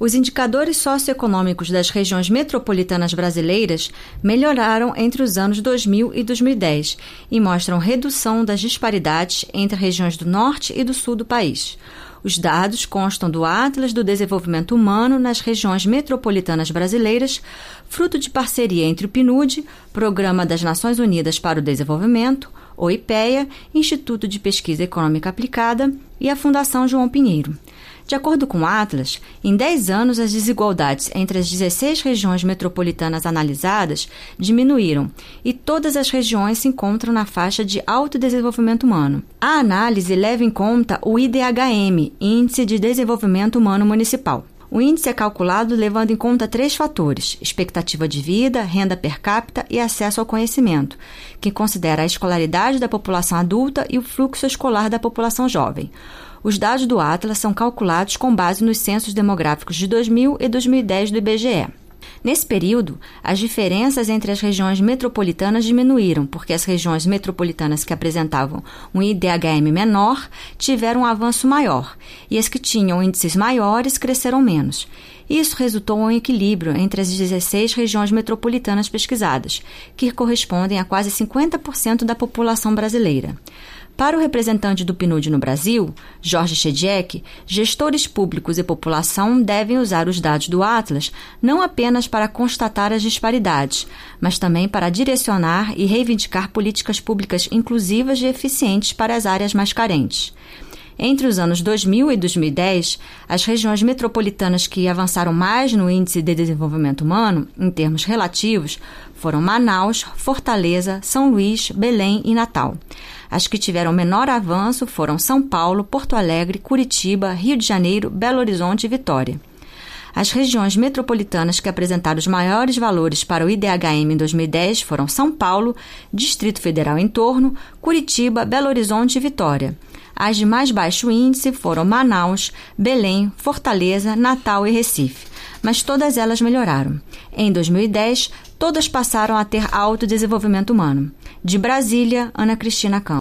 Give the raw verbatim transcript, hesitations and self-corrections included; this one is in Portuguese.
Os indicadores socioeconômicos das regiões metropolitanas brasileiras melhoraram entre os anos dois mil e dois mil e dez e mostram redução das disparidades entre regiões do norte e do sul do país. Os dados constam do Atlas do Desenvolvimento Humano nas regiões metropolitanas brasileiras, fruto de parceria entre o P N U D, Programa das Nações Unidas para o Desenvolvimento, o IPEA, Instituto de Pesquisa Econômica Aplicada e a Fundação João Pinheiro. De acordo com o Atlas, em dez anos as desigualdades entre as dezesseis regiões metropolitanas analisadas diminuíram e todas as regiões se encontram na faixa de alto desenvolvimento humano. A análise leva em conta o I D H M, Índice de Desenvolvimento Humano Municipal. O índice é calculado levando em conta três fatores: expectativa de vida, renda per capita e acesso ao conhecimento, que considera a escolaridade da população adulta e o fluxo escolar da população jovem. Os dados do Atlas são calculados com base nos censos demográficos de dois mil e dois mil e dez do I B G E. Nesse período, as diferenças entre as regiões metropolitanas diminuíram, porque as regiões metropolitanas que apresentavam um I D H M menor tiveram um avanço maior, e as que tinham índices maiores cresceram menos. Isso resultou em um equilíbrio entre as dezesseis regiões metropolitanas pesquisadas, que correspondem a quase cinquenta por cento da população brasileira. Para o representante do P N U D no Brasil, Jorge Chediek, gestores públicos e população devem usar os dados do Atlas não apenas para constatar as disparidades, mas também para direcionar e reivindicar políticas públicas inclusivas e eficientes para as áreas mais carentes. Entre os anos dois mil e dois mil e dez, as regiões metropolitanas que avançaram mais no Índice de Desenvolvimento Humano, em termos relativos, foram Manaus, Fortaleza, São Luís, Belém e Natal. As que tiveram menor avanço foram São Paulo, Porto Alegre, Curitiba, Rio de Janeiro, Belo Horizonte e Vitória. As regiões metropolitanas que apresentaram os maiores valores para o I D H M em dois mil e dez foram São Paulo, Distrito Federal em torno, Curitiba, Belo Horizonte e Vitória. As de mais baixo índice foram Manaus, Belém, Fortaleza, Natal e Recife, mas todas elas melhoraram. Em dois mil e dez, todas passaram a ter alto desenvolvimento humano. De Brasília, Ana Cristina Campos.